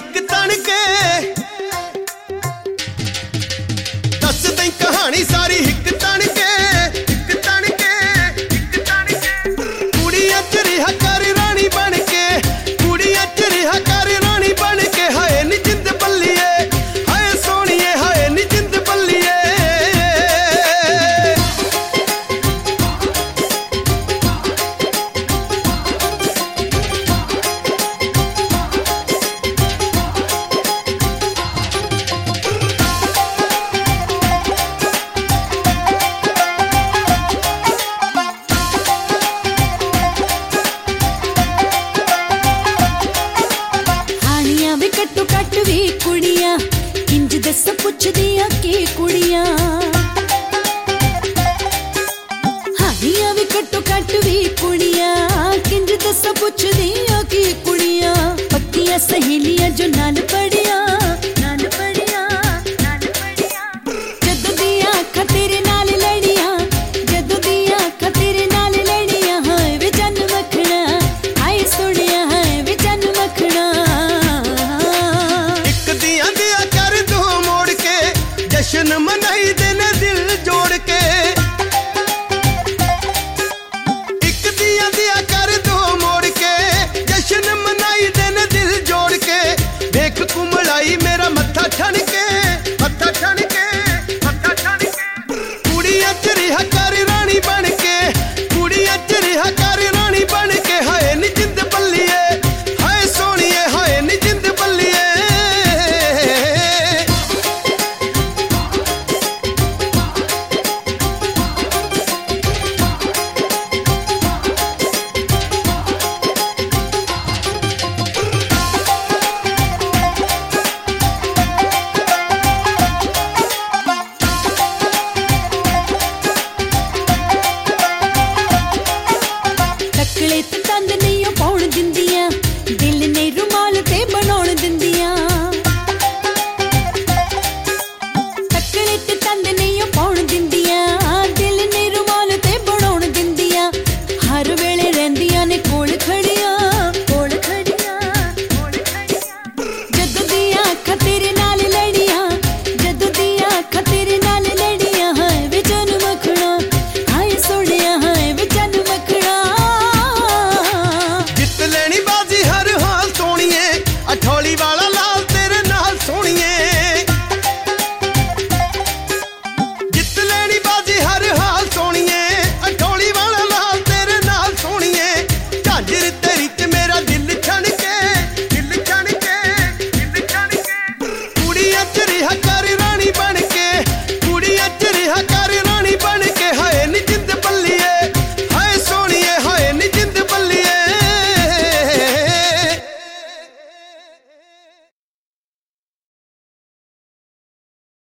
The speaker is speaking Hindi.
हिक तन के दस दई कहानी सारी हिक तन के कुड़ियां च रिहा कर रानी बन के कुड़ियां च रिहा कर रानी बन के हाय नी जिंद बल्लिए हाय सोनिए हाय नी जिंद बल्लिए कट्टो कट वी कुड़ियां इंज दस पुछदियां की कुड़ियां हानियां भी कट्टो कट वी कुड़ियां इंज दस पुछदियां की कुड़ियां पक्कियां सहेलियां जो नाल पड़ियां जदों दी आँखां तेरे नाल लड़ियां जदों दी आँखां तेरे नाल लड़ियां हाय वे जन मखना हाय सुनिया हाय वे जन मखना जश्न मनाई देने दिल जोड़ के एक दिया दिया कर दो मोड़ के जश्न मनाई देने दिल जोड़ के देख कुमलाई मेरा मत्था ठन के कुड़ियां च रिहा कर रानी बन के कुड़ियां च रिहा कर रानी बन के हाय नी जिंद बल्लिए हाय सोनिए हाय नी जिंद बल्लिए तकले ते तंद नहीं पाउण दिंदियां दिल ने रुमाल ते बनाउण दिंदियां तकले ते तंद नहीं पाउण दिंदियां दिल ने रुमाल ते बनाउण दिंदियां हर वेले रहंदियां ने कोल खड़ियां जदों दी आँखां तेरे नाल लड़ियां जदों दी आँखां तेरे नाल लड़ियां हाय वे जन मखना हाय सोनिया हाय वे जन मखना जित लेनी बाजी हर हाल सोनिए अठोली वाला ला